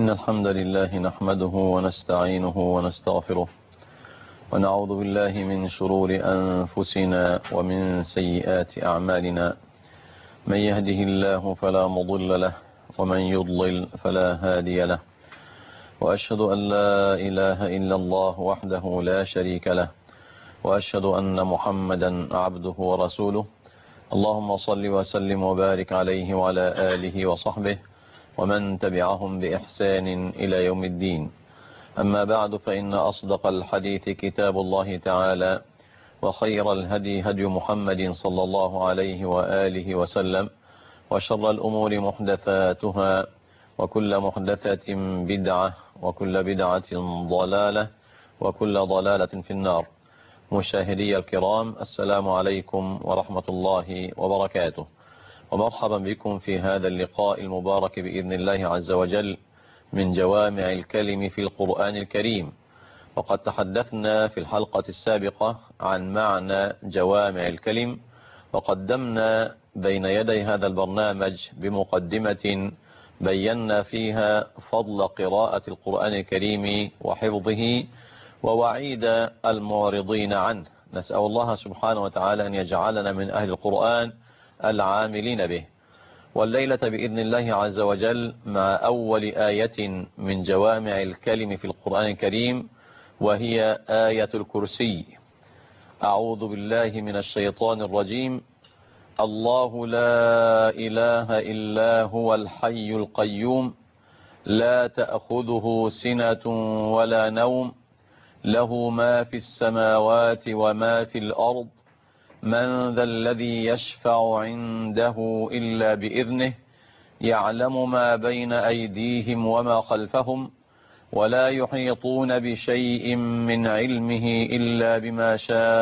إن الحمد لله نحمده ونستعينه ونستغفره ونعوذ بالله من شرور أنفسنا ومن سيئات أعمالنا. من يهده الله فلا مضل له ومن يضلل فلا هادي له، وأشهد أن لا إله إلا الله وحده لا شريك له، وأشهد أن محمدا عبده ورسوله. اللهم صل وسلم وبارك عليه وعلى آله وصحبه ومن تبعهم بإحسان إلى يوم الدين. أما بعد، فإن أصدق الحديث كتاب الله تعالى، وخير الهدي هدي محمد صلى الله عليه وآله وسلم، وشر الأمور محدثاتها، وكل محدثة بدعة، وكل بدعة ضلالة، وكل ضلالة في النار. مشاهدي الكرام، السلام عليكم ورحمة الله وبركاته، ومرحبا بكم في هذا اللقاء المبارك بإذن الله عز وجل من جوامع الكلم في القرآن الكريم. وقد تحدثنا في الحلقة السابقة عن معنى جوامع الكلم، وقدمنا بين يدي هذا البرنامج بمقدمة بينا فيها فضل قراءة القرآن الكريم وحفظه ووعيد المعرضين عنه. نسأل الله سبحانه وتعالى أن يجعلنا من أهل القرآن العاملين به. والليلة بإذن الله عز وجل مع أول آية من جوامع الكلم في القرآن الكريم، وهي آية الكرسي. أعوذ بالله من الشيطان الرجيم. الله لا إله إلا هو الحي القيوم، لا تأخذه سنة ولا نوم، له ما في السماوات وما في الأرض، من ذا الذي يشفع عنده إلا بإذنه، يعلم ما بين أيديهم وما خلفهم، ولا يحيطون بشيء من علمه إلا بما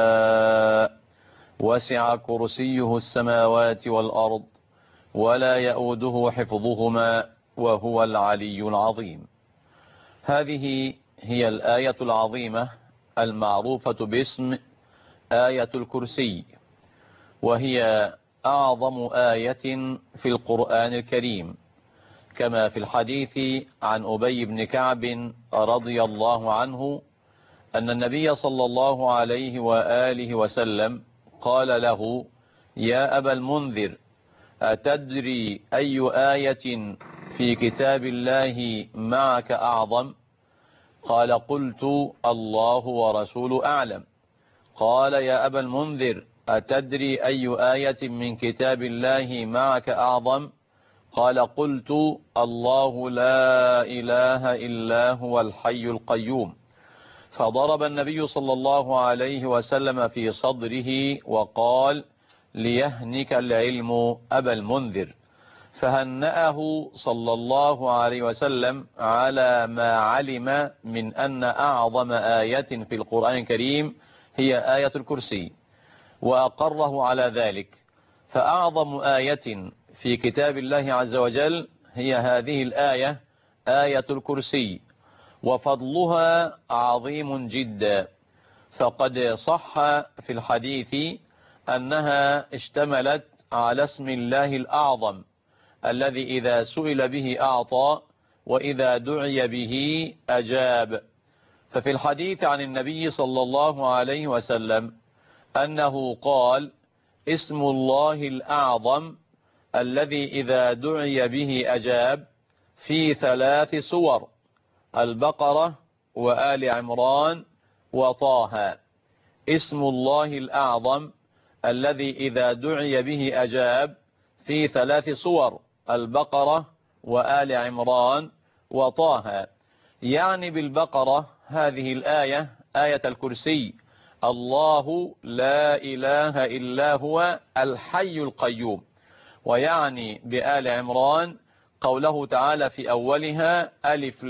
شاء، وسع كرسيه السماوات والأرض، ولا يؤوده حفظهما، وهو العلي العظيم. هذه هي الآية العظيمة المعروفة باسم آية الكرسي، وهي أعظم آية في القرآن الكريم، كما في الحديث عن أبي بن كعب رضي الله عنه أن النبي صلى الله عليه وآله وسلم قال له: يا أبا المنذر، أتدري أي آية في كتاب الله معك أعظم؟ قال: قلت: الله ورسوله أعلم. قال: يا أبا المنذر، أتدري أي آية من كتاب الله معك أعظم؟ قال: قلت: الله لا إله إلا هو الحي القيوم. فضرب النبي صلى الله عليه وسلم في صدره وقال: ليهنك العلم أبا المنذر. فهنأه صلى الله عليه وسلم على ما علم من أن أعظم آية في القرآن الكريم هي آية الكرسي، وأقره على ذلك. فأعظم آية في كتاب الله عز وجل هي هذه الآية، آية الكرسي، وفضلها عظيم جدا. فقد صح في الحديث أنها اشتملت على اسم الله الأعظم الذي إذا سئل به أعطى، وإذا دعي به أجاب. ففي الحديث عن النبي صلى الله عليه وسلم أنه قال: اسم الله الأعظم الذي إذا دعي به أجاب، في 3 سور: البقرة وآل عمران وطه. اسم الله الأعظم الذي إذا دعي به أجاب، في 3 سور: البقرة وآل عمران وطه. يعني بالبقرة هذه الآية، آية الكرسي: الله لا إله إلا هو الحي القيوم. ويعني بآل عمران قوله تعالى في أولها: ألف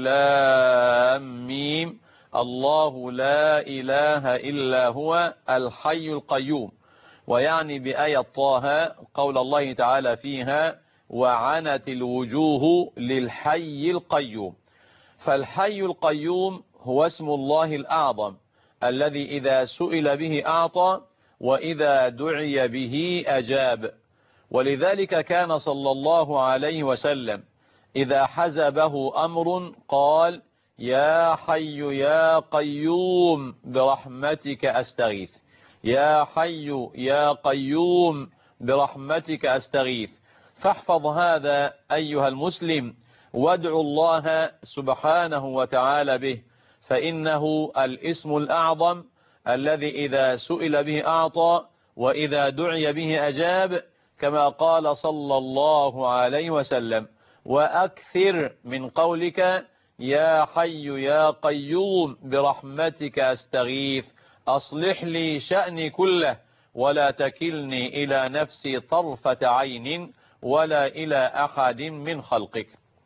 لام ميم، الله لا إله إلا هو الحي القيوم. ويعني بآية طه قول الله تعالى فيها: وعنت الوجوه للحي القيوم. فالحي القيوم هو اسم الله الأعظم الذي إذا سئل به أعطى، وإذا دعي به أجاب. ولذلك كان صلى الله عليه وسلم إذا حزبه أمر قال يا حي يا قيوم برحمتك أستغيث، يا حي يا قيوم برحمتك أستغيث. فاحفظ هذا أيها المسلم، وادعو الله سبحانه وتعالى به، فإنه الاسم الأعظم الذي إذا سئل به أعطى، وإذا دعي به أجاب، كما قال صلى الله عليه وسلم. وأكثر من قولك يا حي يا قيوم برحمتك أستغيث، أصلح لي شأني كله ولا تكلني إلى نفسي طرفة عين ولا إلى أحد من خلقك.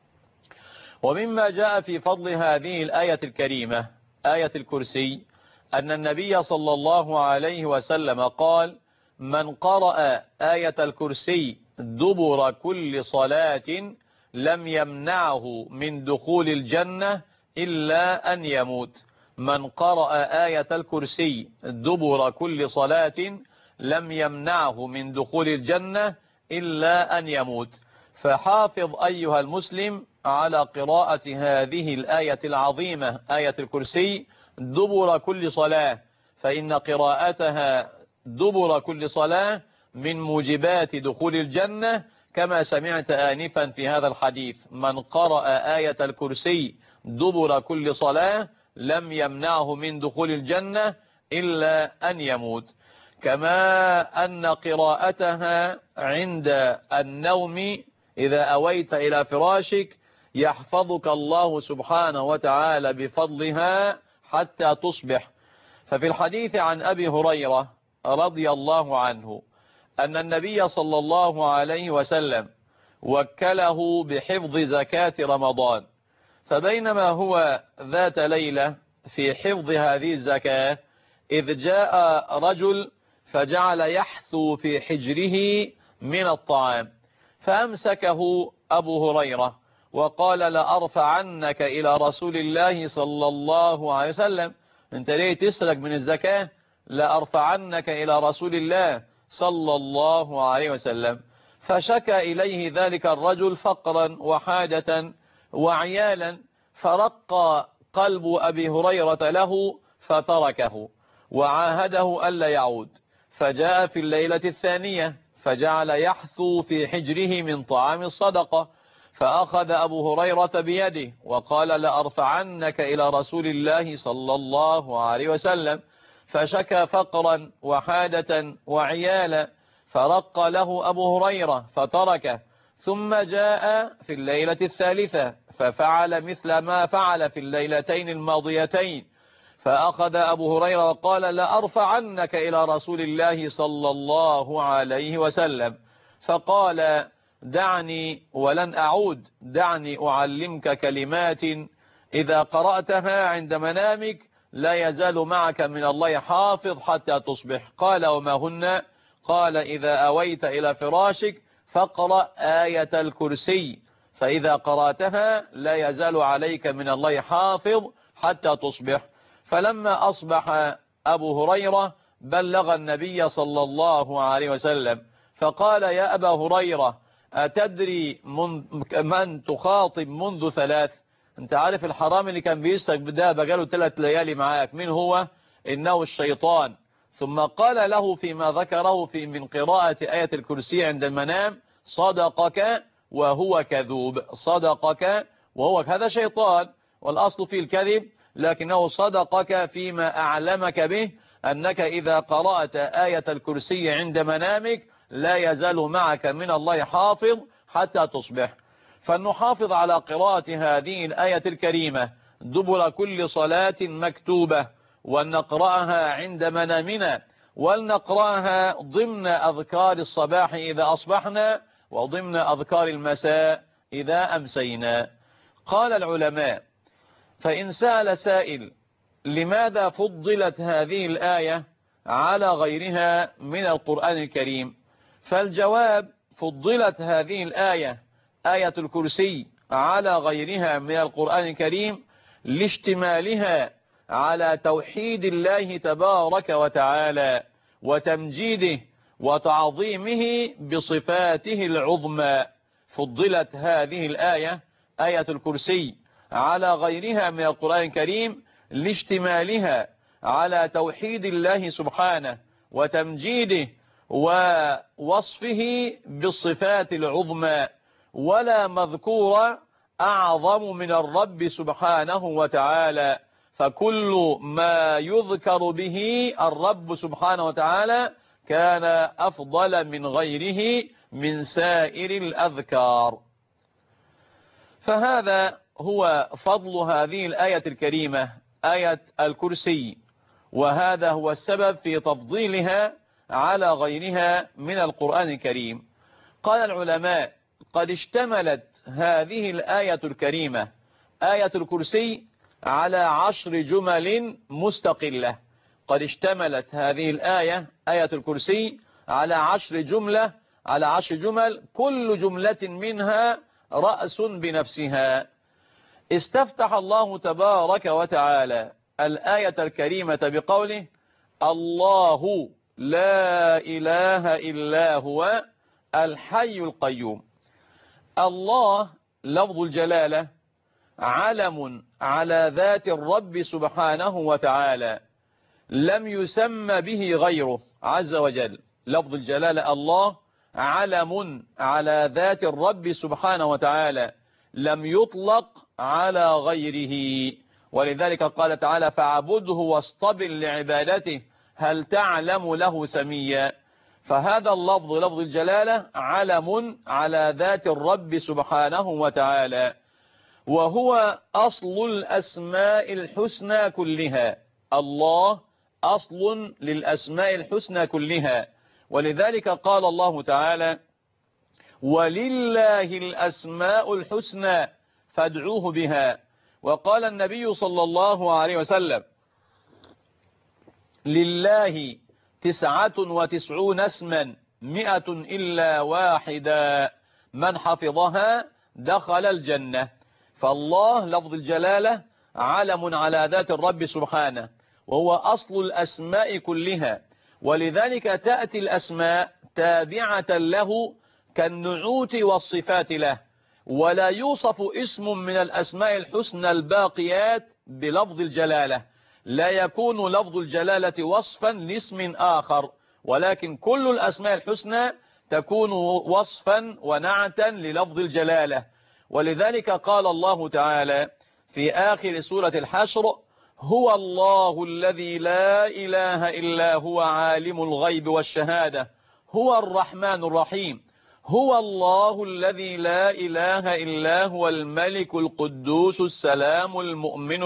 ومما جاء في فضل هذه الآية الكريمة آية الكرسي أن النبي صلى الله عليه وسلم قال: من قرأ آية الكرسي دبر كل صلاة لم يمنعه من دخول الجنة إلا أن يموت. من قرأ آية الكرسي دبر كل صلاة لم يمنعه من دخول الجنة إلا أن يموت. فحافظ أيها المسلم على قراءة هذه الآية العظيمة آية الكرسي دبر كل صلاة، فإن قراءتها دبر كل صلاة من موجبات دخول الجنة، كما سمعت آنفا في هذا الحديث: من قرأ آية الكرسي دبر كل صلاة لم يمنعه من دخول الجنة إلا أن يموت. كما أن قراءتها عند النوم إذا أويت إلى فراشك يحفظك الله سبحانه وتعالى بفضلها حتى تصبح. ففي الحديث عن أبي هريرة رضي الله عنه أن النبي صلى الله عليه وسلم وكله بحفظ زكاة رمضان، فبينما هو ذات ليلة في حفظ هذه الزكاة إذ جاء رجل فجعل يحثو في حجره من الطعام، فأمسكه أبو هريرة وقال: لأرفعنك إلى رسول الله صلى الله عليه وسلم. انت ليه تسرق من الزكاة؟ لأرفعنك إلى رسول الله صلى الله عليه وسلم. فشكى إليه ذلك الرجل فقرا وحاجة وعيالا، فرق قلب أبي هريرة له فتركه وعاهده ألا يعود. فجاء في الليلة الثانية فجعل يحثو في حجره من طعام الصدقة، فأخذ أبو هريرة بيده وقال: لأرفعنك إلى رسول الله صلى الله عليه وسلم. فشكى فقرا وحاجة وعيالا، فرق له أبو هريرة فتركه. ثم جاء في الليلة الثالثة ففعل مثل ما فعل في الليلتين الماضيتين، فأخذ أبو هريرة وقال: لأرفعنك إلى رسول الله صلى الله عليه وسلم. فقال: دعني ولن أعود، دعني أعلمك كلمات إذا قرأتها عند منامك لا يزال معك من الله حافظ حتى تصبح. قال: وما هن؟ قال: إذا أويت إلى فراشك فاقرأ آية الكرسي، فإذا قرأتها لا يزال عليك من الله حافظ حتى تصبح. فلما أصبح أبو هريرة بلغ النبي صلى الله عليه وسلم فقال: يا أبا هريرة، أتدري من تخاطب منذ ثلاث؟ انت عارف الحرام اللي كان بيسرق ده بقاله 3 ليالي معاك، من هو؟ إنه الشيطان. ثم قال له فيما ذكره من قراءة آية الكرسي عند المنام: صدقك وهو كذوب، صدقك وهو هذا شيطان، والأصل فيه الكذب، لكنه صدقك فيما أعلمك به أنك إذا قرأت آية الكرسي عند منامك لا يزال معك من الله حافظ حتى تصبح. فلنحافظ على قراءة هذه الآية الكريمة دبر كل صلاة مكتوبة، ولنقرأها عند منامنا، ولنقرأها ضمن أذكار الصباح إذا أصبحنا، وضمن أذكار المساء إذا أمسينا. قال العلماء: فإن سأل سائل لماذا فضلت هذه الآية على غيرها من القرآن الكريم؟ فالجواب: فضلت هذه الآية آية الكرسي على غيرها من القرآن الكريم لاشتمالها على توحيد الله تبارك وتعالى وتمجيده وتعظيمه بصفاته العظمى. فضلت هذه الآية آية الكرسي على غيرها من القرآن الكريم لاشتمالها على توحيد الله سبحانه وتمجيده ووصفه بالصفات العظمى، ولا مذكور أعظم من الرب سبحانه وتعالى، فكل ما يذكر به الرب سبحانه وتعالى كان أفضل من غيره من سائر الأذكار. فهذا هو فضل هذه الآية الكريمة آية الكرسي، وهذا هو السبب في تفضيلها على غيرها من القرآن الكريم. قال العلماء: قد اشتملت هذه الآية الكريمة آية الكرسي على 10 جمل مستقلة. قد اشتملت هذه الآية آية الكرسي على 10 جمل، كل جملة منها رأس بنفسها. استفتح الله تبارك وتعالى الآية الكريمة بقوله: الله لا إله إلا هو الحي القيوم. الله لفظ الجلالة علم على ذات الرب سبحانه وتعالى لم يسمى به غيره عز وجل. لفظ الجلالة الله علم على ذات الرب سبحانه وتعالى لم يطلق على غيره، ولذلك قال تعالى: فاعبده واصطبر لعبادته هل تعلم له سميا. فهذا اللفظ لفظ الجلالة علم على ذات الرب سبحانه وتعالى، وهو أصل الأسماء الحسنى كلها. الله أصل للأسماء الحسنى كلها، ولذلك قال الله تعالى: ولله الأسماء الحسنى فادعوه بها. وقال النبي صلى الله عليه وسلم: لله 99 اسما 100 إلا واحدا من حفظها دخل الجنة. فالله لفظ الجلالة علم على ذات الرب سبحانه، وهو أصل الأسماء كلها، ولذلك تأتي الأسماء تابعة له كالنعوت والصفات له، ولا يوصف اسم من الأسماء الحسنى الباقيات بلفظ الجلالة، لا يكون لفظ الجلالة وصفا لاسم آخر، ولكن كل الأسماء الحسنى تكون وصفا ونعتا للفظ الجلالة. ولذلك قال الله تعالى في آخر سورة الحشر: هو الله الذي لا إله إلا هو عالم الغيب والشهادة هو الرحمن الرحيم هو الله الذي لا إله إلا هو الملك القدوس السلام المؤمن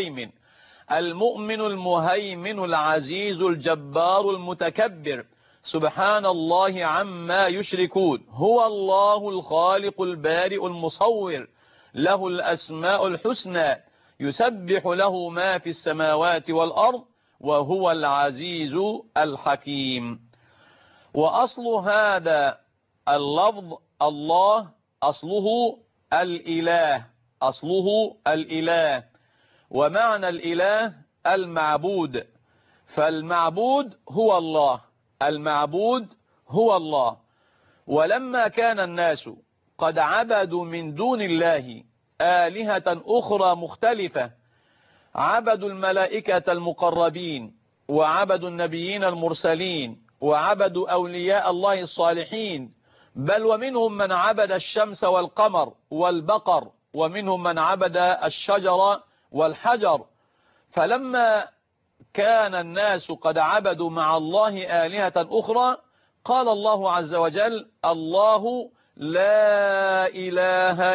المهيمن العزيز الجبار المتكبر سبحان الله عما يشركون هو الله الخالق البارئ المصور له الأسماء الحسنى يسبح له ما في السماوات والأرض وهو العزيز الحكيم. وأصل هذا اللفظ الله أصله الإله، ومعنى الإله المعبود، فالمعبود هو الله. ولما كان الناس قد عبدوا من دون الله آلهة أخرى مختلفة، عبدوا الملائكة المقربين، وعبدوا النبيين المرسلين، وعبدوا أولياء الله الصالحين، بل ومنهم من عبد الشمس والقمر والبقر، ومنهم من عبد الشجر والحجر. فلما كان الناس قد عبدوا مع الله آلهة أخرى، قال الله عز وجل: الله لا إله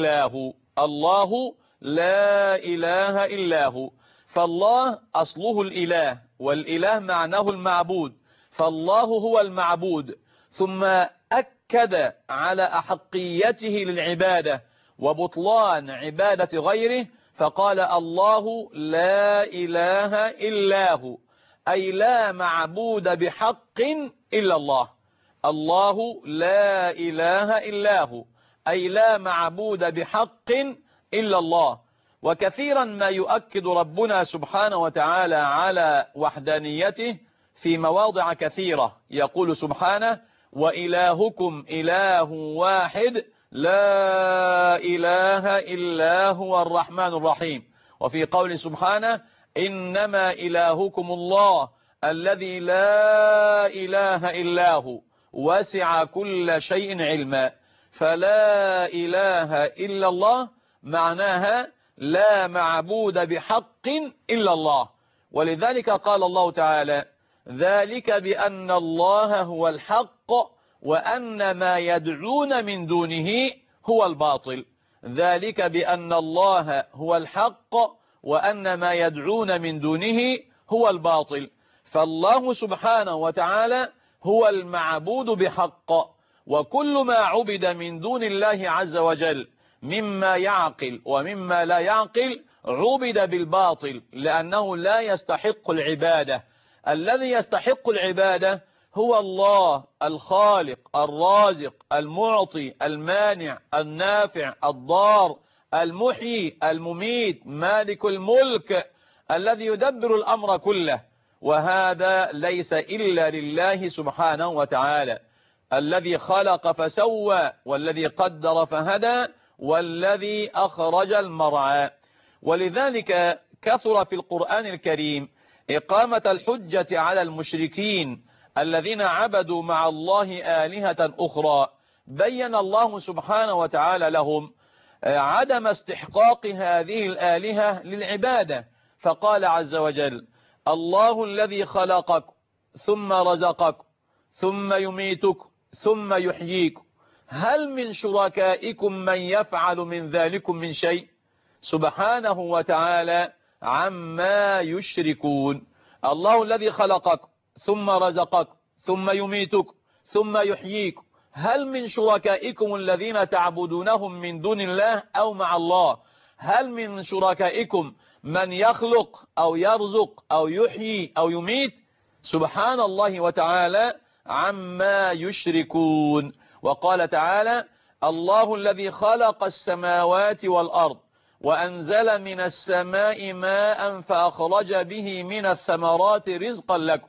إلا هو. فالله أصله الإله، والإله معناه المعبود، فالله هو المعبود. ثم أكد على أحقيته للعبادة وبطلان عبادة غيره، فقال: الله لا إله إلا هو، أي لا معبود بحق إلا الله. الله لا إله إلا هو، أي لا معبود بحق إلا الله. وكثيرا ما يؤكد ربنا سبحانه وتعالى على وحدانيته في مواضع كثيرة، يقول سبحانه: وإلهكم إله واحد لا إله إلا هو الرحمن الرحيم. وفي قول سبحانه إنما إلهكم الله الذي لا إله إلا هو وسع كل شيء علما. فلا إله إلا الله معناها لا معبود بحق إلا الله. ولذلك قال الله تعالى ذلك بأن الله هو الحق وأن ما يدعون من دونه هو الباطل. ذلك بأن الله هو الحق وأن ما يدعون من دونه هو الباطل. فالله سبحانه وتعالى هو المعبود بحق، وكل ما عبد من دون الله عز وجل مما يعقل ومما لا يعقل عبد بالباطل، لأنه لا يستحق العبادة. الذي يستحق العبادة هو الله الخالق الرازق المعطي المانع النافع الضار المحيي المميت مالك الملك الذي يدبر الأمر كله، وهذا ليس إلا لله سبحانه وتعالى، الذي خلق فسوى والذي قدر فهدى والذي أخرج المرعى. ولذلك كثر في القرآن الكريم إقامة الحجة على المشركين الذين عبدوا مع الله آلهة أخرى. بين الله سبحانه وتعالى لهم عدم استحقاق هذه الآلهة للعبادة، فقال عز وجل الله الذي خلقك ثم رزقك ثم يميتك ثم يحييك هل من شركائكم من يفعل من ذلكم من شيء سبحانه وتعالى عما يشركون. الله الذي خلقك ثم رزقك ثم يميتك ثم يحييك هل من شركائكم الذين تعبدونهم من دون الله أو مع الله هل من شركائكم من يخلق أو يرزق أو يحيي أو يميت سبحان الله وتعالى عما يشركون. وقال تعالى الله الذي خلق السماوات والأرض وأنزل من السماء ماء فأخرج به من الثمرات رزقا لكم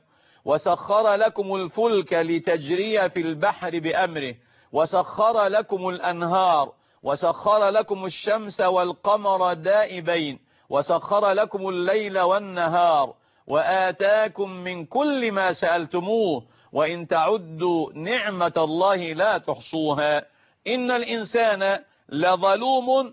وسخر لكم الفلك لتجري في البحر بأمره وسخر لكم الأنهار وسخر لكم الشمس والقمر دائبين وسخر لكم الليل والنهار وآتاكم من كل ما سألتموه وإن تعدوا نعمة الله لا تحصوها إن الإنسان لظلوم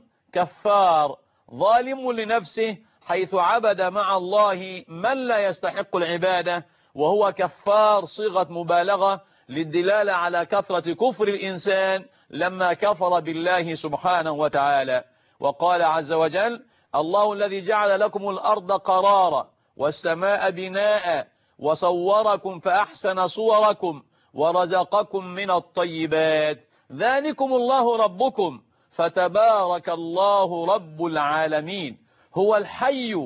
كفار ظالم لنفسه حيث عبد مع الله من لا يستحق العبادة، وهو كفار صيغة مبالغة للدلالة على كثرة كفر الإنسان لما كفر بالله سبحانه وتعالى. وقال عز وجل الله الذي جعل لكم الأرض قرارا والسماء بناء وصوركم فأحسن صوركم ورزقكم من الطيبات ذلكم الله ربكم فتبارك الله رب العالمين هو الحي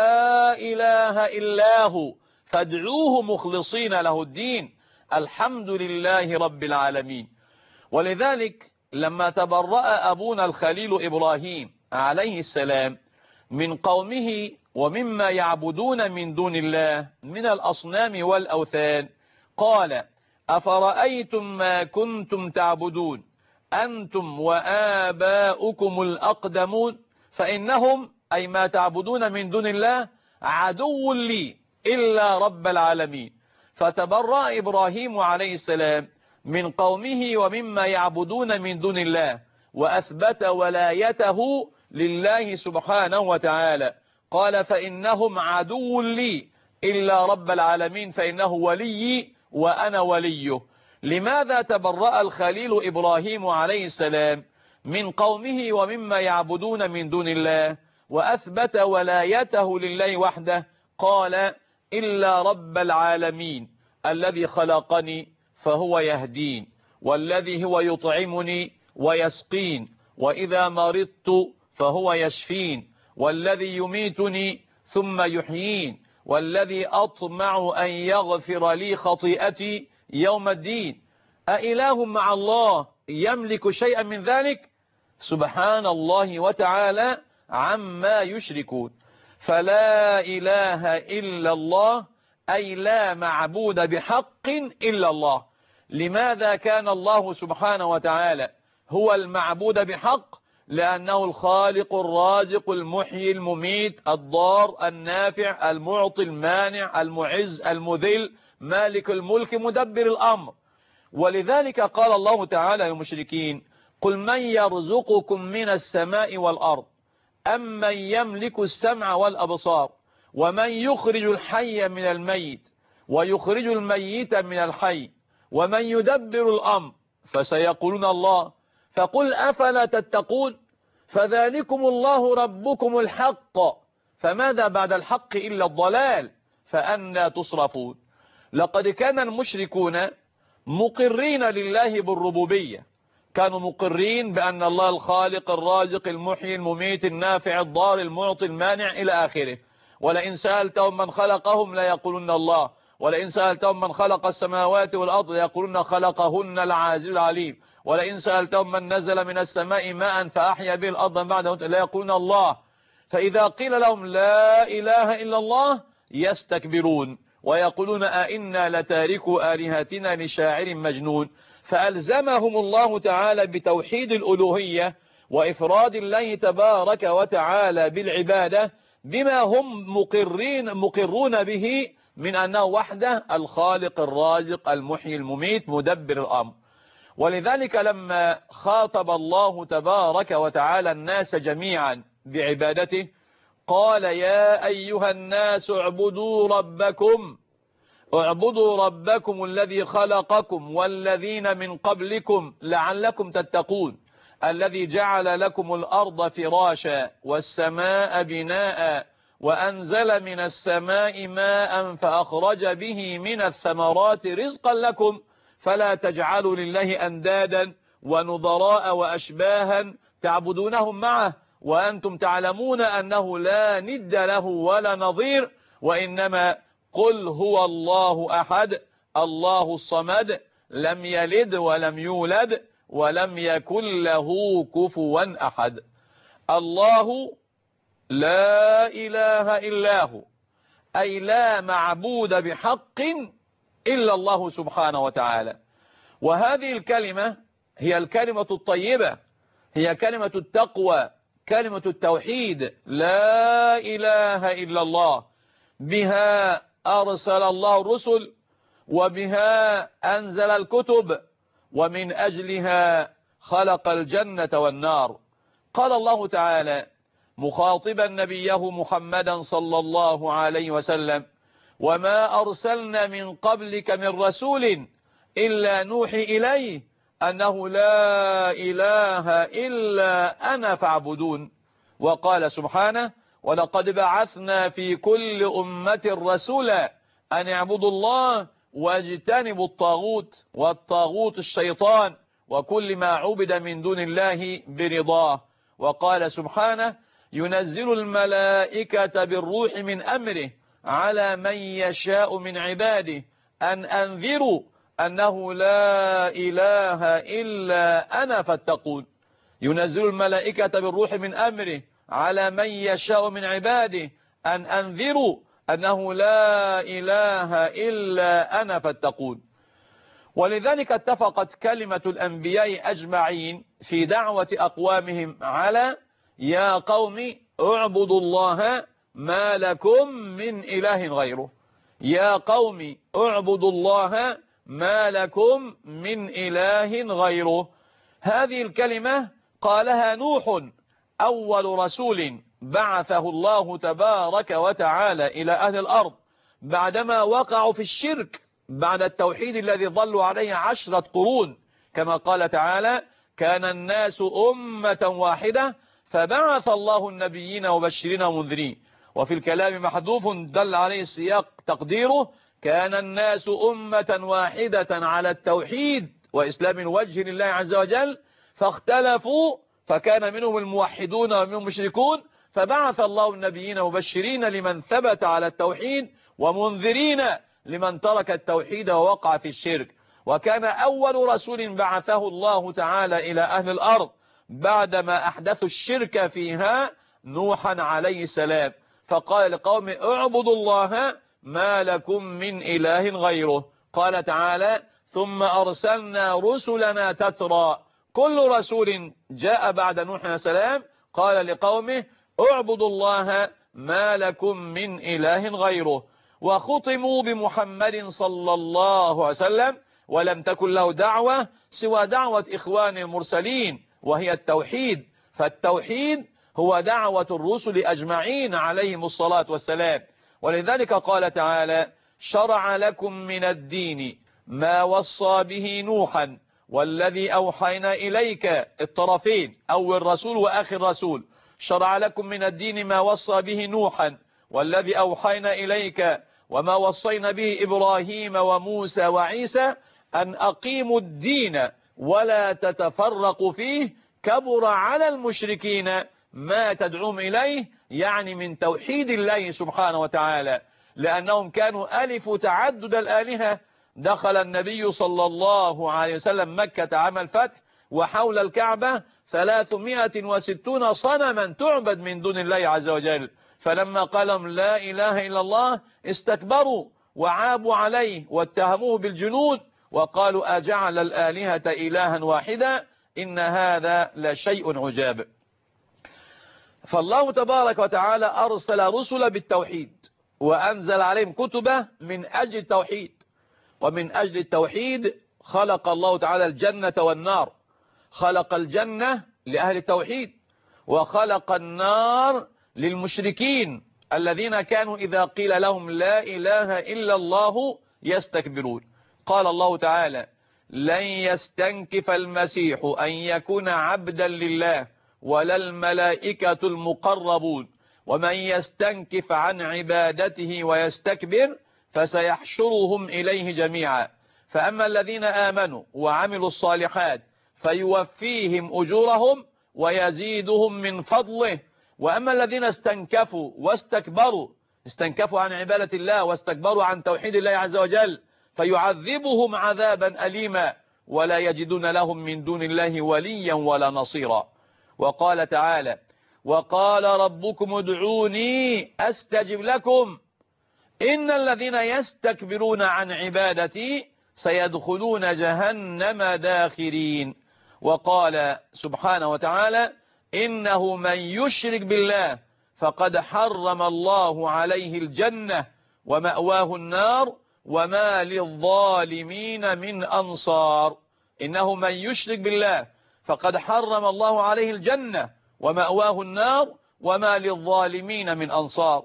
لا إله إلا هو فادعوه مخلصين له الدين الحمد لله رب العالمين. ولذلك لما تبرأ أبونا الخليل إبراهيم عليه السلام من قومه ومما يعبدون من دون الله من الأصنام والأوثان قال أفرأيتم ما كنتم تعبدون أنتم وآباؤكم الأقدمون فإنهم أي ما تعبدون من دون الله عدو لي إلا رب العالمين. فتبرأ إبراهيم عليه السلام من قومه ومما يعبدون من دون الله وأثبت ولايته لله سبحانه وتعالى. قال فإنهم عدو لي إلا رب العالمين فإنه ولي وأنا وليه. لماذا تبرأ الخليل إبراهيم عليه السلام من قومه ومما يعبدون من دون الله وأثبت ولايته لله وحده؟ قال إلا رب العالمين الذي خلقني فهو يهدين والذي هو يطعمني ويسقين وإذا مرضت فهو يشفين والذي يميتني ثم يحيين والذي أطمع أن يغفر لي خطيئتي يوم الدين. أإله مع الله يملك شيئا من ذلك؟ سبحان الله وتعالى عما يشركون. فلا إله إلا الله أي لا معبود بحق إلا الله. لماذا كان الله سبحانه وتعالى هو المعبود بحق، لأنه الخالق الرازق المحيي المميت الضار النافع المعطي المانع المعز المذل مالك الملك مدبر الأمر. ولذلك قال الله تعالى للمشركين: قل من يرزقكم من السماء والأرض أم من يملك السمع والأبصار ومن يخرج الحي من الميت ويخرج الميت من الحي ومن يدبر الأمر فسيقولون الله فقل أفلا تتقون فذلكم الله ربكم الحق فماذا بعد الحق إلا الضلال فأنى تصرفون. لقد كان المشركون مقرين لله بالربوبية، كانوا مقرين بأن الله الخالق الرازق المحيي المميت النافع الضار المعطي المانع إلى آخره. ولئن سألتهم من خلقهم ليقولون الله، ولئن سألتهم من خلق السماوات والأرض ليقولون خلقهن العزيز العليم، ولئن سألتهم من نزل من السماء ماء فأحيا به الأرض بعد موتها ليقولون الله. فإذا قيل لهم لا إله إلا الله يستكبرون ويقولون أئنا لتاركوا آلهتنا لشاعر مجنون. فألزمهم الله تعالى بتوحيد الألوهية وإفراد الله تبارك وتعالى بالعبادة بما هم مقرون به من أنه وحده الخالق الرازق المحيي المميت مدبر الأمر. ولذلك لما خاطب الله تبارك وتعالى الناس جميعا بعبادته قال: يا أيها الناس اعبدوا ربكم الذي خلقكم والذين من قبلكم لعلكم تتقون الذي جعل لكم الأرض فراشا والسماء بناء وأنزل من السماء ماء فأخرج به من الثمرات رزقا لكم فلا تجعلوا لله أندادا ونظراء وأشباها تعبدونهم معه وأنتم تعلمون أنه لا ند له ولا نظير، وإنما قل هو الله أحد الله الصمد لم يلد ولم يولد ولم يكن له كفوا أحد. الله لا إله إلا هو، أي لا معبود بحق إلا الله سبحانه وتعالى. وهذه الكلمة هي الكلمة الطيبة، هي كلمة التقوى، كلمة التوحيد، لا إله إلا الله. بها أرسل الله الرسل وبها أنزل الكتب ومن أجلها خلق الجنة والنار. قال الله تعالى مخاطبا نبيه محمدا صلى الله عليه وسلم: وما أرسلنا من قبلك من رسول إلا نوحي إليه أنه لا إله إلا أنا فاعبدون. وقال سبحانه: ولقد بعثنا في كل أمة رسولا أن اعبدوا الله واجتنبوا الطاغوت، والطاغوت الشيطان وكل ما عبد من دون الله برضاه. وقال سبحانه: ينزل الملائكة بالروح من أمره على من يشاء من عباده أن أنذروا أنه لا إله إلا أنا فاتقون. ينزل الملائكة بالروح من أمره على من يشاء من عباده أن أنذروا أنه لا إله إلا أنا فاتقون. ولذلك اتفقت كلمة الأنبياء أجمعين في دعوة أقوامهم على: يا قوم اعبدوا الله ما لكم من إله غيره. يا قوم اعبدوا الله ما لكم من إله غيره. هذه الكلمة قالها نوح أول رسول بعثه الله تبارك وتعالى إلى أهل الأرض بعدما وقعوا في الشرك بعد التوحيد الذي ظلوا عليه 10 قرون، كما قال تعالى: كان الناس أمة واحدة فبعث الله النبيين مبشرين ومنذرين. وفي الكلام محذوف دل عليه السياق تقديره: كان الناس أمة واحدة على التوحيد وإسلام الوجه لله عز وجل فاختلفوا فكان منهم الموحدون ومنهم المشركون، فبعث الله النبيين مبشرين لمن ثبت على التوحيد ومنذرين لمن ترك التوحيد ووقع في الشرك. وكان أول رسول بعثه الله تعالى إلى أهل الأرض بعدما أحدثوا الشرك فيها نوحا عليه السلام، فقال لقوم اعبدوا الله ما لكم من إله غيره. قال تعالى: ثم أرسلنا رسلنا تترى فكل رسول جاء بعد نوح عليه السلام قال لقومه اعبدوا الله ما لكم من إله غيره، وختموا بمحمد صلى الله عليه وسلم، ولم تكن له دعوة سوى دعوة إخوان المرسلين وهي التوحيد. فالتوحيد هو دعوة الرسل أجمعين عليهم الصلاة والسلام. ولذلك قال تعالى شرع لكم من الدين ما وصى به نوحا والذي أوحينا إليك، الطرفين أول رسول وآخر رسول، شرع لكم من الدين ما وصى به نوحا والذي أوحينا إليك وما وصينا به إبراهيم وموسى وعيسى أن أقيموا الدين ولا تتفرقوا فيه كبر على المشركين ما تدعوهم إليه، يعني من توحيد الله سبحانه وتعالى، لأنهم كانوا ألف تعدد الآلهة. دخل النبي صلى الله عليه وسلم مكة عام الفتح وحول الكعبة 360 صنما تعبد من دون الله عز وجل، فلما قال لهم لا إله إلا الله استكبروا وعابوا عليه واتهموه بالجنود وقالوا أجعل الآلهة إلها واحدا إن هذا لشيء عجاب. فالله تبارك وتعالى أرسل رسل بالتوحيد وأنزل عليهم كتبه من أجل التوحيد، ومن أجل التوحيد خلق الله تعالى الجنة والنار. خلق الجنة لأهل التوحيد وخلق النار للمشركين الذين كانوا إذا قيل لهم لا إله إلا الله يستكبرون. قال الله تعالى لن يستنكف المسيح أن يكون عبدا لله ولا الملائكة المقربون ومن يستنكف عن عبادته ويستكبر فسيحشرهم إليه جميعا. فأما الذين آمنوا وعملوا الصالحات فيوفيهم أجورهم ويزيدهم من فضله، وأما الذين استنكفوا واستكبروا، استنكفوا عن عبادة الله واستكبروا عن توحيد الله عز وجل فيعذبهم عذابا أليما ولا يجدون لهم من دون الله وليا ولا نصيرا. وقال تعالى وقال ربكم ادعوني أستجب لكم إن الذين يستكبرون عن عبادتي سيدخلون جهنم داخرين. وقال سبحانه وتعالى إنه من يشرك بالله فقد حرم الله عليه الجنة ومأواه النار وما للظالمين من أنصار. إنه من يشرك بالله فقد حرم الله عليه الجنة ومأواه النار وما للظالمين من أنصار.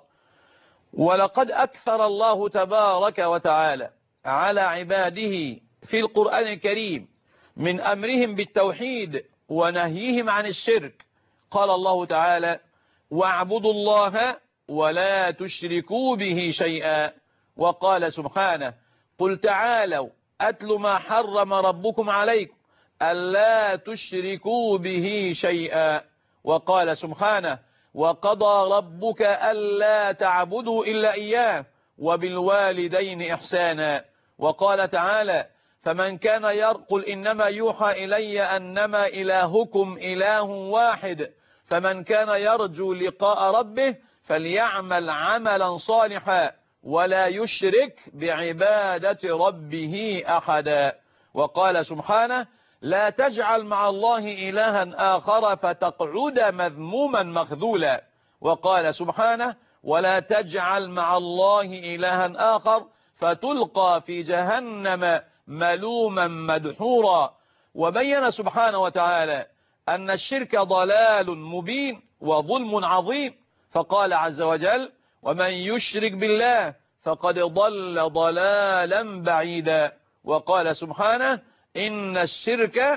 ولقد أكثر الله تبارك وتعالى على عباده في القرآن الكريم من أمرهم بالتوحيد ونهيهم عن الشرك. قال الله تعالى واعبدوا الله ولا تشركوا به شيئا. وقال سبحانه قل تعالوا أتل ما حرم ربكم عليكم ألا تشركوا به شيئا. وقال سبحانه وقضى ربك ألا تعبدوا إلا إياه وبالوالدين إحسانا. وقال تعالى فمن كان يقول إنما يوحى إلي أنما إلهكم إله واحد فمن كان يرجو لقاء ربه فليعمل عملا صالحا ولا يشرك بعبادة ربه أحدا. وقال سبحانه لا تجعل مع الله إلها آخر فتقعد مذموما مخذولا. وقال سبحانه ولا تجعل مع الله إلها آخر فتلقى في جهنم ملوما مدحورا. وبين سبحانه وتعالى أن الشرك ضلال مبين وظلم عظيم، فقال عز وجل ومن يشرك بالله فقد ضل ضلالا بعيدا. وقال سبحانه إن الشرك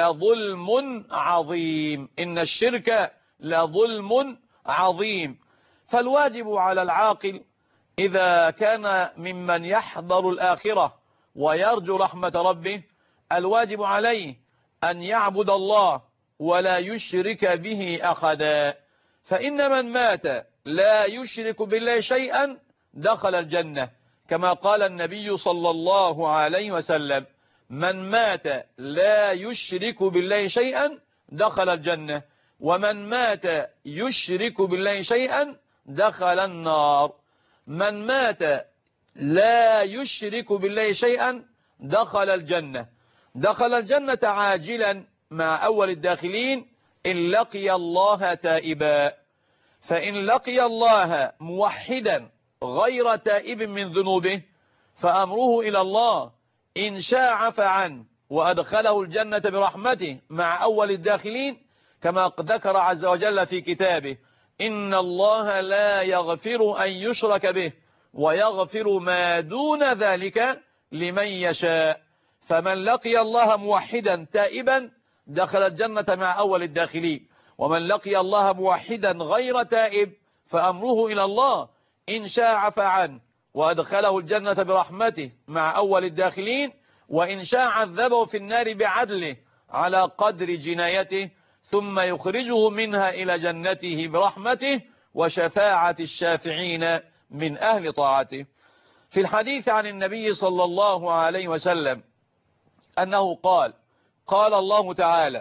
لظلم عظيم. إن الشرك لظلم عظيم. فالواجب على العاقل إذا كان ممن يحضر الآخرة ويرجو رحمة ربه الواجب عليه أن يعبد الله ولا يشرك به أحدا. فإن من مات لا يشرك بالله شيئا دخل الجنة، كما قال النبي صلى الله عليه وسلم من مات لا يشرك بالله شيئا دخل الجنة ومن مات يشرك بالله شيئا دخل النار. من مات لا يشرك بالله شيئا دخل الجنة. دخل الجنة عاجلا مع أول الداخلين إن لقي الله تائبا. فإن لقي الله موحدا غير تائب من ذنوبه فأمره إلى الله، إن شاء عفى عنه وأدخله الجنة برحمته مع أول الداخلين، كما ذكر عز وجل في كتابه: إن الله لا يغفر أن يشرك به ويغفر ما دون ذلك لمن يشاء. فمن لقي الله موحدا تائبا دخل الجنة مع أول الداخلين، ومن لقي الله موحدا غير تائب فأمره إلى الله، إن شاء عفى عنه وأدخله الجنة برحمته مع أول الداخلين، وإن شاء عذبه في النار بعدله على قدر جنايته، ثم يخرجه منها إلى جنته برحمته وشفاعة الشافعين من أهل طاعته. في الحديث عن النبي صلى الله عليه وسلم أنه قال: قال الله تعالى: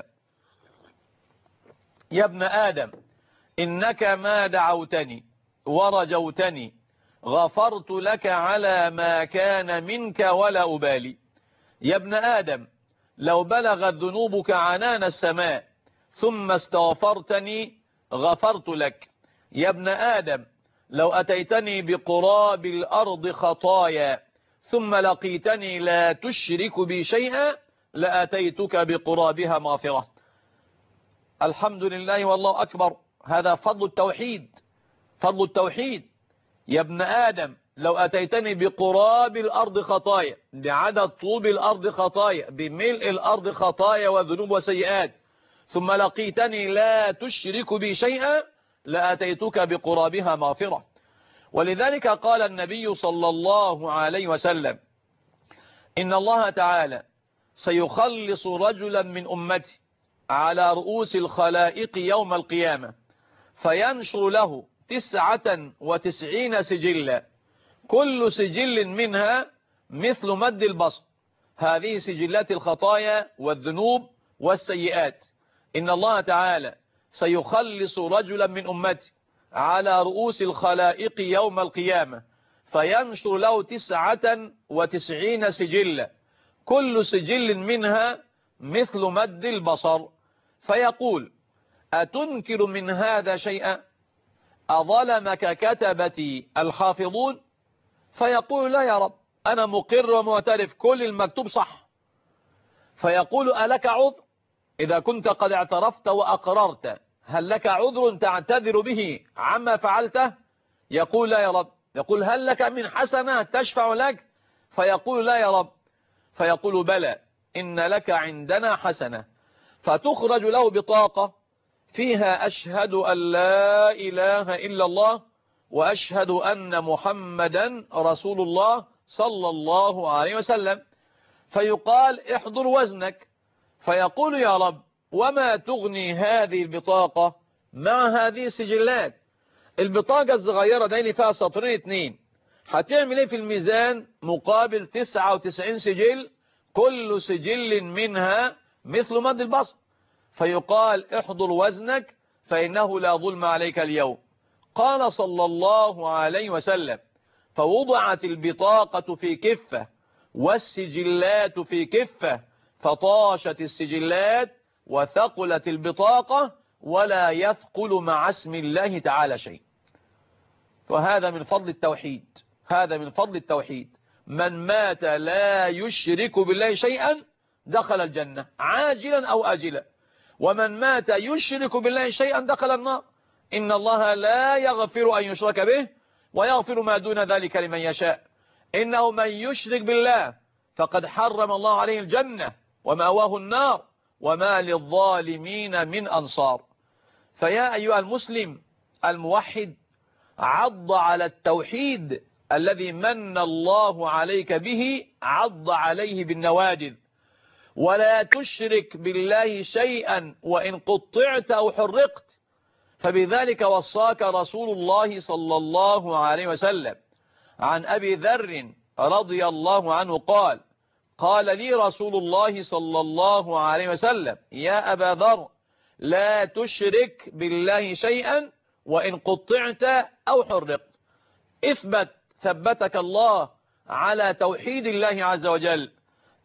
يا ابن آدم إنك ما دعوتني ورجوتني غفرت لك على ما كان منك ولا أبالي. يا ابن آدم لو بلغت ذنوبك عنان السماء ثم استغفرتني غفرت لك. يا ابن آدم لو أتيتني بقراب الأرض خطايا ثم لقيتني لا تشرك بي شيئا لأتيتك بقرابها مغفرة. الحمد لله والله أكبر. هذا فضل التوحيد، فضل التوحيد. يا ابن آدم لو أتيتني بقراب الأرض خطايا، بعدد طوب الأرض خطايا، بملء الأرض خطايا وذنوب وسيئات، ثم لقيتني لا تشرك بي شيئا لأتيتك بقرابها مغفرة. ولذلك قال النبي صلى الله عليه وسلم: إن الله تعالى سيخلص رجلا من أمتي على رؤوس الخلائق يوم القيامة فينشر له 99 سجلا، كل سجل منها مثل مد البصر. هذه سجلات الخطايا والذنوب والسيئات. إن الله تعالى سيخلص رجلا من أمتي على رؤوس الخلائق يوم القيامة فينشر له 99 سجلا، كل سجل منها مثل مد البصر، فيقول: أتنكر من هذا شيئا؟ أظلمك كتبتي الحافظون؟ فيقول: لا يا رب، أنا مقر ومعترف، كل المكتوب صح. فيقول: ألك عذر؟ إذا كنت قد اعترفت وأقررت هل لك عذر تعتذر به عما فعلته؟ يقول: لا يا رب. يقول: هل لك من حسنة تشفع لك؟ فيقول: لا يا رب. فيقول: بلى، إن لك عندنا حسنة. فتخرج له بطاقة فيها: أشهد أن لا إله إلا الله وأشهد أن محمدا رسول الله صلى الله عليه وسلم. فيقال: احضر وزنك. فيقول: يا رب، وما تغني هذه البطاقة مع هذه السجلات؟ البطاقة الصغيرة دي فيها سطرين 2، هتعمل ايه في الميزان مقابل 99 سجل كل سجل منها مثل مد البصر؟ فيقال: احضر وزنك فإنه لا ظلم عليك اليوم. قال صلى الله عليه وسلم: فوضعت البطاقة في كفة والسجلات في كفة، فطاشت السجلات وثقلت البطاقة ولا يثقل مع اسم الله تعالى شيء. وهذا من فضل التوحيد، هذا من فضل التوحيد. من مات لا يشرك بالله شيئا دخل الجنة عاجلا أو آجلا، ومن مات يشرك بالله شيئا دخل النار. إن الله لا يغفر أن يشرك به ويغفر ما دون ذلك لمن يشاء. إنه من يشرك بالله فقد حرم الله عليه الجنة ومأواه النار وما للظالمين من أنصار. فيا أيها المسلم الموحد، عض على التوحيد الذي من الله عليك به، عض عليه بالنواجذ. ولا تشرك بالله شيئا وإن قطعت أو حرقت. فبذلك وصاك رسول الله صلى الله عليه وسلم. عن أبي ذر رضي الله عنه قال: قال لي رسول الله صلى الله عليه وسلم: يا أبا ذر، لا تشرك بالله شيئا وإن قطعت أو حرقت. اثبت ثبتك الله على توحيد الله عز وجل.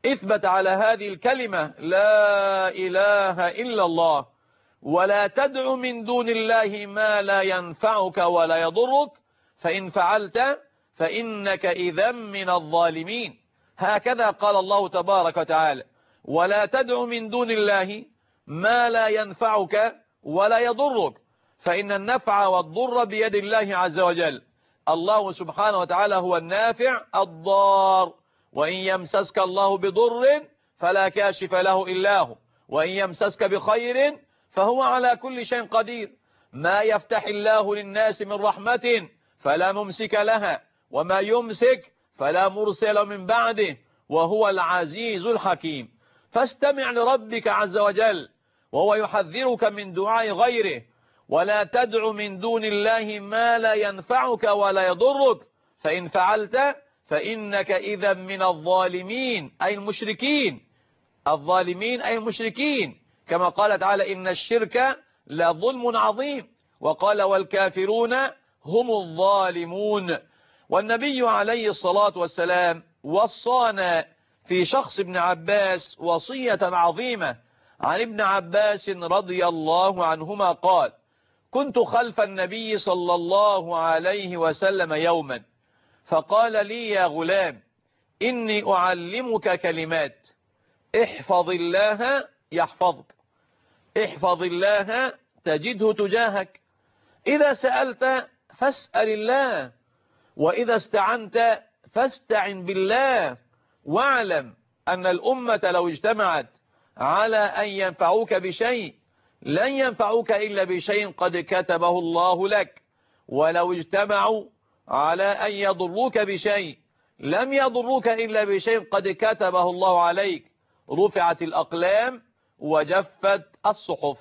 اثبت على هذه الكلمة لا إله إلا الله، ولا تدع من دون الله ما لا ينفعك ولا يضرك، فإن فعلت فإنك إذا من الظالمين. هكذا قال الله تبارك وتعالى: ولا تدع من دون الله ما لا ينفعك ولا يضرك، فإن النفع والضر بيد الله عز وجل. الله سبحانه وتعالى هو النافع الضار، وإن يمسسك الله بضر فلا كاشف له إلا هو، وإن يمسسك بخير فهو على كل شيء قدير. ما يفتح الله للناس من رحمة فلا ممسك لها، وما يمسك فلا مرسل من بعده، وهو العزيز الحكيم. فاستمع لربك عز وجل وهو يحذرك من دعاء غيره: ولا تدع من دون الله ما لا ينفعك ولا يضرك، فإن فعلت فإنك إذا من الظالمين أي المشركين. الظالمين أي المشركين، كما قال تعالى: إن الشرك لظلم عظيم، وقال: والكافرون هم الظالمون. والنبي عليه الصلاة والسلام وصانا في شخص ابن عباس وصية عظيمة. عن ابن عباس رضي الله عنهما قال: كنت خلف النبي صلى الله عليه وسلم يوما، فقال لي: يا غلام، إني أعلمك كلمات، احفظ الله يحفظك، احفظ الله تجده تجاهك، إذا سألت فاسأل الله، وإذا استعنت فاستعن بالله، واعلم أن الأمة لو اجتمعت على أن ينفعوك بشيء لن ينفعوك إلا بشيء قد كتبه الله لك، ولو اجتمعوا على أن يضروك بشيء لم يضروك إلا بشيء قد كتبه الله عليك. رفعت الأقلام وجفت الصحف.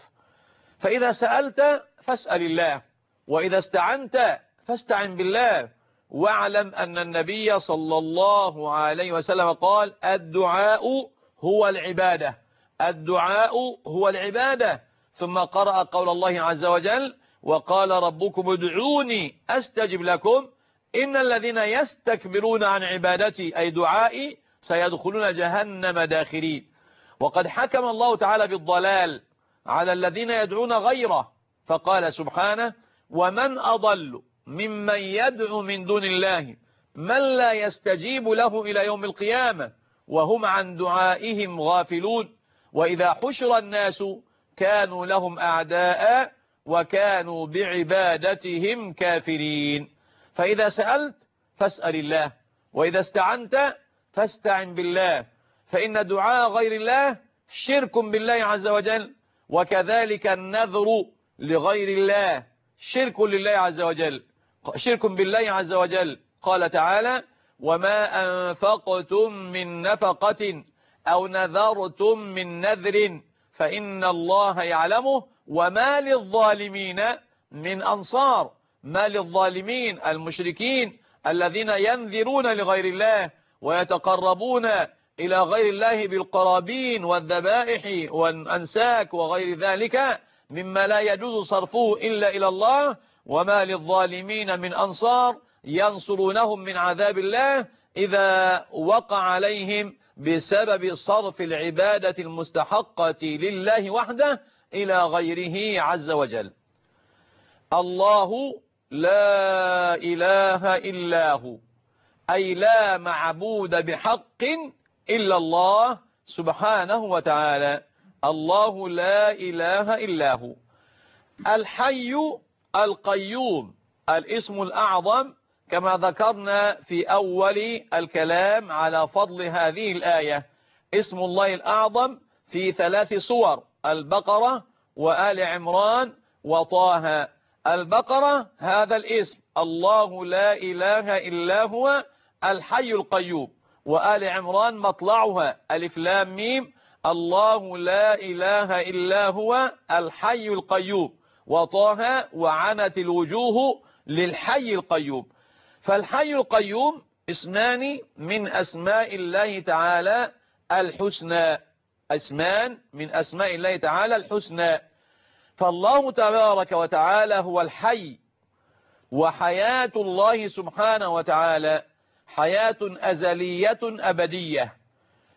فإذا سألت فاسأل الله، وإذا استعنت فاستعن بالله، واعلم أن النبي صلى الله عليه وسلم قال: الدعاء هو العبادة، الدعاء هو العبادة. ثم قرأ قول الله عز وجل: وقال ربكم ادعوني أستجب لكم إن الذين يستكبرون عن عبادتي أي دعائي سيدخلون جهنم داخرين. وقد حكم الله تعالى بالضلال على الذين يدعون غيره، فقال سبحانه: ومن أضل ممن يدعو من دون الله من لا يستجيب له إلى يوم القيامة وهم عن دعائهم غافلون، وإذا حشر الناس كانوا لهم أعداء وكانوا بعبادتهم كافرين. فإذا سألت فاسأل الله، وإذا استعنت فاستعن بالله، فإن دعاء غير الله شرك بالله عز وجل، وكذلك النذر لغير الله شرك لله عز وجل، شرك بالله عز وجل. قال تعالى: وما أنفقتم من نفقة أو نذرتم من نذر فإن الله يعلمه وما للظالمين من أنصار. ما للظالمين المشركين الذين ينذرون لغير الله ويتقربون إلى غير الله بالقرابين والذبائح والأنساك وغير ذلك مما لا يجوز صرفه إلا إلى الله. وما للظالمين من أنصار ينصرونهم من عذاب الله إذا وقع عليهم بسبب صرف العبادة المستحقة لله وحده إلى غيره عز وجل. الله لا إله إلا هو، أي لا معبود بحق إلا الله سبحانه وتعالى. الله لا إله إلا هو. الحي القيوم الاسم الأعظم، كما ذكرنا في أول الكلام على فضل هذه الآية. اسم الله الأعظم في 3 صور: البقرة وآل عمران وطه. البقرة هذا الاسم: الله لا إله إلا هو الحي القيوم. وآل عمران مطلعها ألف لام ميم: الله لا إله إلا هو الحي القيوم. وطه وعنت الوجوه للحي القيوم. فالحي القيوم اسمان من أسماء الله تعالى الحسنى، اسمان من أسماء الله تعالى الحسنى. فالله تبارك وتعالى هو الحي، وحياة الله سبحانه وتعالى حياة أزلية أبدية،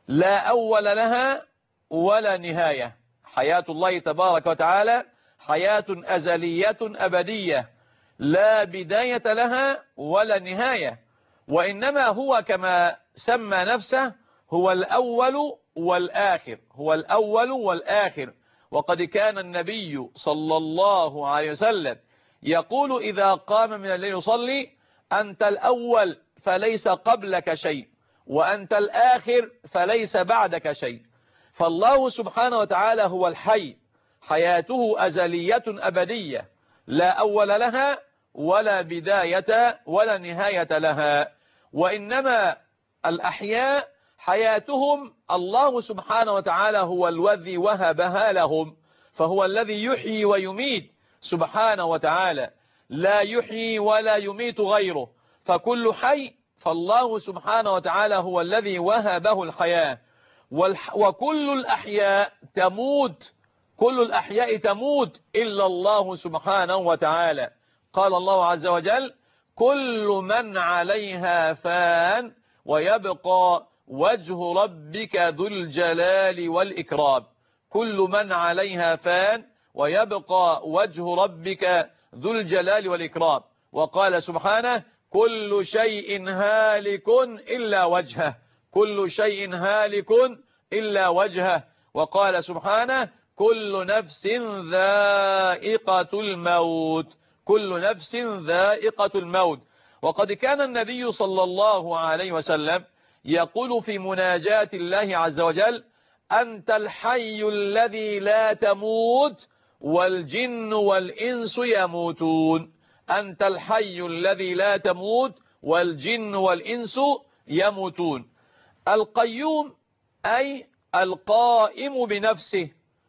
لا أول لها ولا نهاية. حياة الله تبارك وتعالى حياة أزلية أبدية لا بداية لها ولا نهاية، وإنما هو كما سمى نفسه هو الأول والآخر، هو الأول والآخر. وقد كان النبي صلى الله عليه وسلم يقول إذا قام من الليل يصلي: أنت الأول فليس قبلك شيء، وأنت الآخر فليس بعدك شيء. فالله سبحانه وتعالى هو الحي، حياته أزلية أبدية لا أول لها ولا بداية ولا نهاية لها، وإنما الأحياء حياتهم الله سبحانه وتعالى هو الذي وهبها لهم، فهو الذي يحيي ويميت سبحانه وتعالى، لا يحيي ولا يميت غيره، فكل حي فالله سبحانه وتعالى هو الذي وهبه الحياة. وكل الأحياء تموت، كل الأحياء تموت إلا الله سبحانه وتعالى. قال الله عز وجل: كل من عليها فان ويبقى وجه ربك ذو الجلال والإكرام. كل من عليها فان ويبقى وجه ربك ذو الجلال والإكرام. وقال سبحانه: كل شيء هالك إلا وجهه، كل شيء هالك إلا وجهه. وقال سبحانه: كل نفس ذائقة الموت، كل نفس ذائقة الموت. وقد كان النبي صلى الله عليه وسلم يقول في مناجاة الله عز وجل: أنت الحي الذي لا تموت والجن والإنس يموتون. أنت الحي الذي لا تموت والجن والإنس يموتون. القيوم أي القائم بنفسه،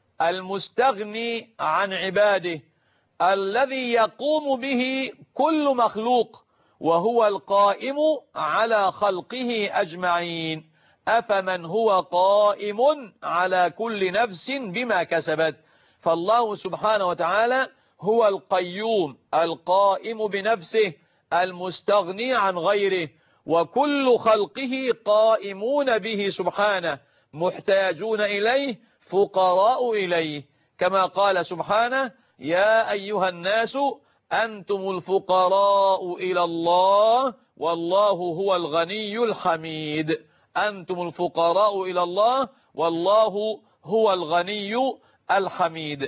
المستغني عن عباده، الذي يقوم به كل مخلوق، وهو القائم على خلقه أجمعين. أفمن هو قائم على كل نفس بما كسبت. فالله سبحانه وتعالى هو القيوم القائم بنفسه المستغني عن غيره، وكل خلقه قائمون به سبحانه، محتاجون إليه، فقراء إليه، كما قال سبحانه: يا أيها الناس أنتم الفقراء إلى الله والله هو الغني الحميد. أنتم الفقراء إلى الله والله هو الغني الحميد.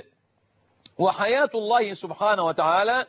وحياة الله سبحانه وتعالى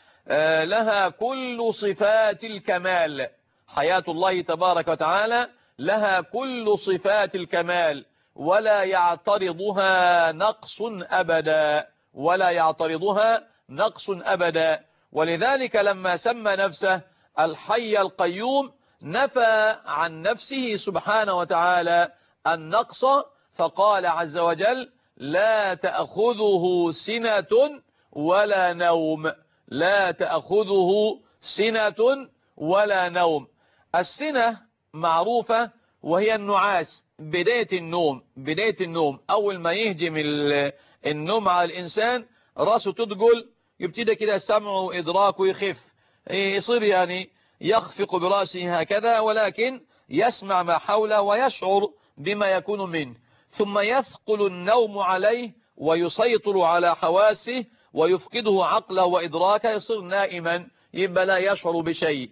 لها كل صفات الكمال. حياة الله تبارك وتعالى لها كل صفات الكمال، ولا يعترضها نقص أبدا، ولا يعترضها نقص أبدا. ولذلك لما سمى نفسه الحي القيوم نفى عن نفسه سبحانه وتعالى النقص، فقال عز وجل: لا تأخذه سنة ولا نوم، لا تأخذه سنة ولا نوم. السنة معروفة وهي النعاس، بداية النوم، بداية النوم أول ما يهجم النوم على الإنسان رأسه تدقل، يبتدى كده سمعه إدراكه يخف، يصير يعني يخفق برأسه هكذا، ولكن يسمع ما حوله ويشعر بما يكون منه، ثم يثقل النوم عليه ويسيطر على حواسه ويفقده عقله وإدراكه، يصير نائما، يبقى لا يشعر بشيء.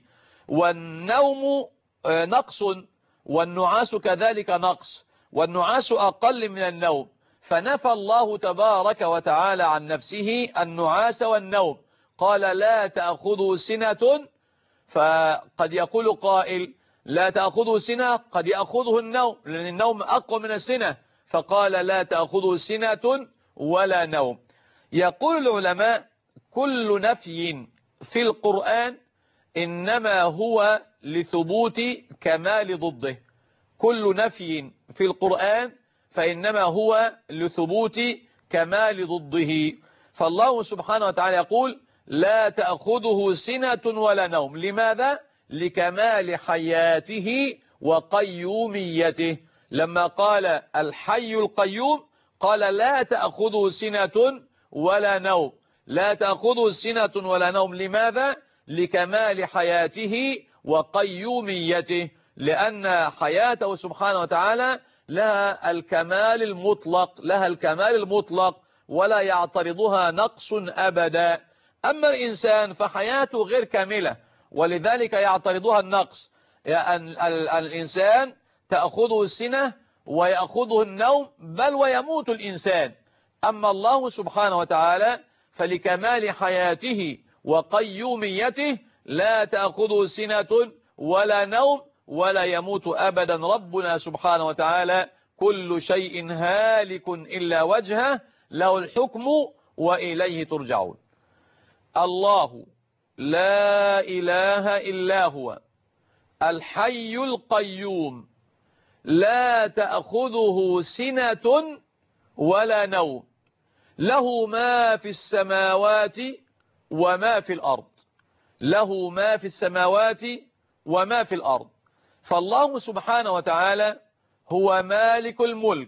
والنوم نقص، والنعاس كذلك نقص، والنعاس أقل من النوم. فنفى الله تبارك وتعالى عن نفسه النعاس والنوم، قال: لا تأخذه سنة. فقد يقول قائل: لا تأخذه سنة، قد يأخذه النوم، لأن النوم أقوى من السنة، فقال: لا تأخذه سنة ولا نوم. يقول العلماء: كل نفي في القرآن إنما هو لثبوت كمال ضده. كل نفي في القرآن فإنما هو لثبوت كمال ضده. فالله سبحانه وتعالى يقول: لا تأخذه سنة ولا نوم. لماذا؟ لكمال حياته وقيوميته. لما قال الحي القيوم قال: لا تأخذه سنة ولا نوم، لا تأخذه سنة ولا نوم. لماذا؟ لكمال حياته وقيوميته، لأن حياته سبحانه وتعالى لها الكمال المطلق ولا يعترضها نقص أبدا. أما الإنسان فحياته غير كاملة ولذلك يعترضها النقص. يعني الإنسان تأخذه السنة ويأخذه النوم بل ويموت الإنسان. أما الله سبحانه وتعالى فلكمال حياته وقيوميته لا تأخذه سنة ولا نوم ولا يموت أبدا. ربنا سبحانه وتعالى كل شيء هالك إلا وجهه له الحكم وإليه ترجعون. الله لا إله إلا هو الحي القيوم لا تأخذه سنة ولا نوم له ما في السماوات وما في الأرض. له ما في السماوات وما في الأرض. فالله سبحانه وتعالى هو مالك الملك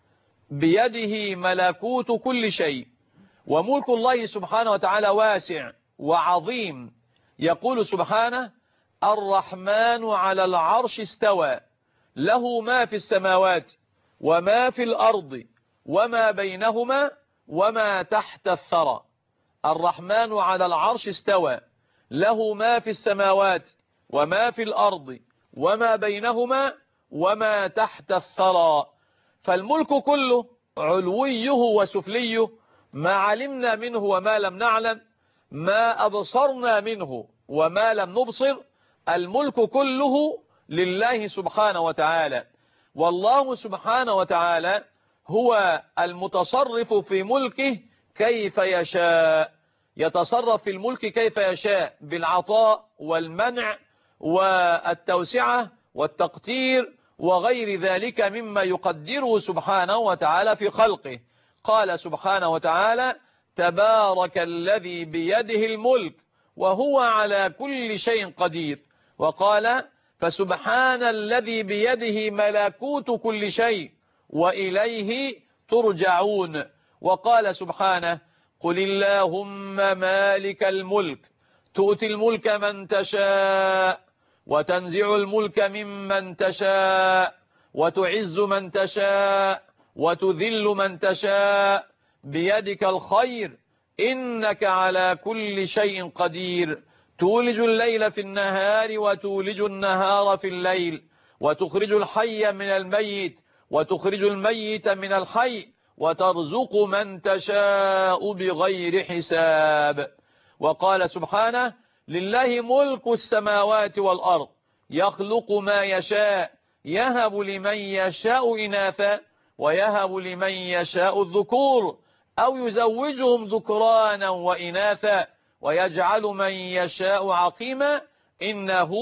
بيده ملكوت كل شيء. وملك الله سبحانه وتعالى واسع وعظيم. يقول سبحانه الرحمن على العرش استوى له ما في السماوات وما في الأرض وما بينهما وما تحت الثرى. الرحمن على العرش استوى له ما في السماوات وما في الأرض وما بينهما وما تحت الثرى. فالملك كله علويه وسفليه، ما علمنا منه وما لم نعلم، ما أبصرنا منه وما لم نبصر، الملك كله لله سبحانه وتعالى. والله سبحانه وتعالى هو المتصرف في ملكه كيف يشاء. يتصرف في الملك كيف يشاء بالعطاء والمنع والتوسعة والتقتير وغير ذلك مما يقدره سبحانه وتعالى في خلقه. قال سبحانه وتعالى تبارك الذي بيده الملك وهو على كل شيء قدير. وقال فسبحان الذي بيده ملكوت كل شيء وإليه ترجعون. وقال سبحانه قل اللهم مالك الملك تؤتي الملك من تشاء وتنزع الملك ممن تشاء وتعز من تشاء وتذل من تشاء بيدك الخير إنك على كل شيء قدير تولج الليل في النهار وتولج النهار في الليل وتخرج الحي من الميت وتخرج الميت من الحي وترزق من تشاء بغير حساب. وقال سبحانه لله ملك السماوات والأرض يخلق ما يشاء يهب لمن يشاء إناثا ويهب لمن يشاء الذكور أو يزوجهم ذكرانا وإناثا ويجعل من يشاء عقيما إنه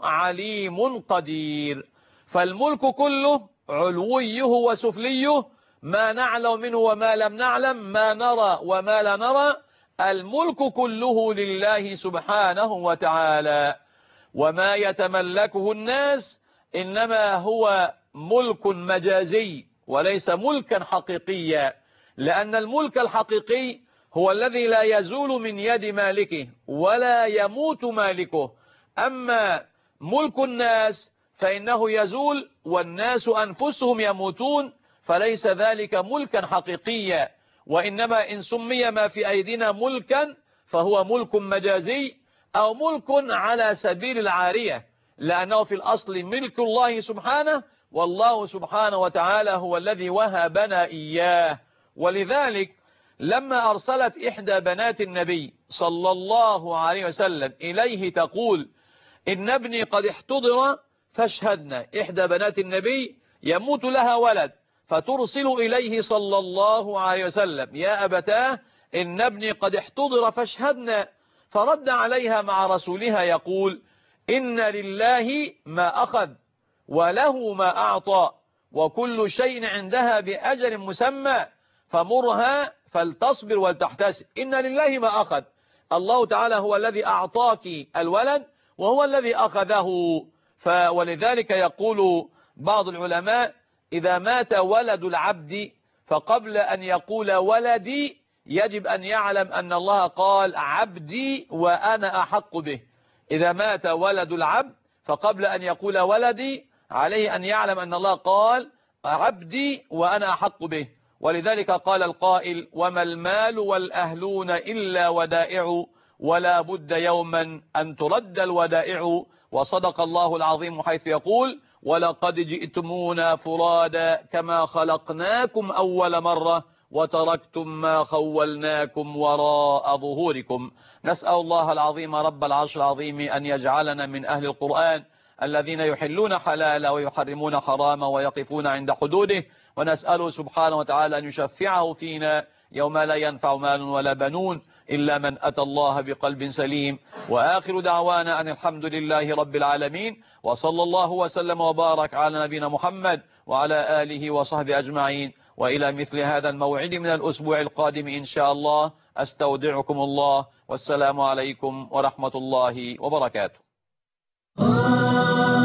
عليم قدير. فالملك كله علويه وسفليه، ما نعلم منه وما لم نعلم، ما نرى وما لا نرى، الملك كله لله سبحانه وتعالى. وما يتملكه الناس إنما هو ملك مجازي وليس ملكا حقيقيا، لأن الملك الحقيقي هو الذي لا يزول من يد مالكه ولا يموت مالكه. أما ملك الناس فإنه يزول والناس أنفسهم يموتون، فليس ذلك ملكا حقيقيا. وإنما إن سمي ما في أيدينا ملكا فهو ملك مجازي أو ملك على سبيل العارية، لأنه في الأصل ملك الله سبحانه، والله سبحانه وتعالى هو الذي وهبنا إياه. ولذلك لما أرسلت إحدى بنات النبي صلى الله عليه وسلم إليه تقول إن ابني قد احتضر فاشهدنا. إحدى بنات النبي يموت لها ولد فترسل إليه صلى الله عليه وسلم يا أبتاه إن ابني قد احتضر فاشهدنا. فرد عليها مع رسولها يقول إن لله ما أخذ وله ما أعطى وكل شيء عندها بأجل مسمى فمرها فلتصبر ولتحتسب. إن لله ما أخذ، الله تعالى هو الذي أعطاك الولد وهو الذي أخذه. ولذلك يقول بعض العلماء إذا مات ولد العبد فقبل أن يقول ولدي يجب أن يعلم أن الله قال عبدي وأنا أحق به. إذا مات ولد العبد فقبل أن يقول ولدي عليه أن يعلم أن الله قال عبدي وأنا أحق به. ولذلك قال القائل: وما المال والأهلون إلا ودائع، ولا بد يوما أن ترد الودائع. وصدق الله العظيم حيث يقول: ولقد جئتمونا فرادا كما خلقناكم أول مرة وتركتم ما خولناكم وراء ظهوركم. نسأل الله العظيم رب العرش العظيم أن يجعلنا من أهل القرآن الذين يحلون حلالا ويحرمون حراما ويقفون عند حدوده، ونسأله سبحانه وتعالى أن يشفعه فينا يوم لا ينفع مال ولا بنون إلا من أتى الله بقلب سليم. وآخر دعوانا أن الحمد لله رب العالمين، وصلى الله وسلم وبارك على نبينا محمد وعلى آله وصحبه أجمعين. وإلى مثل هذا الموعد من الأسبوع القادم إن شاء الله، أستودعكم الله، والسلام عليكم ورحمة الله وبركاته.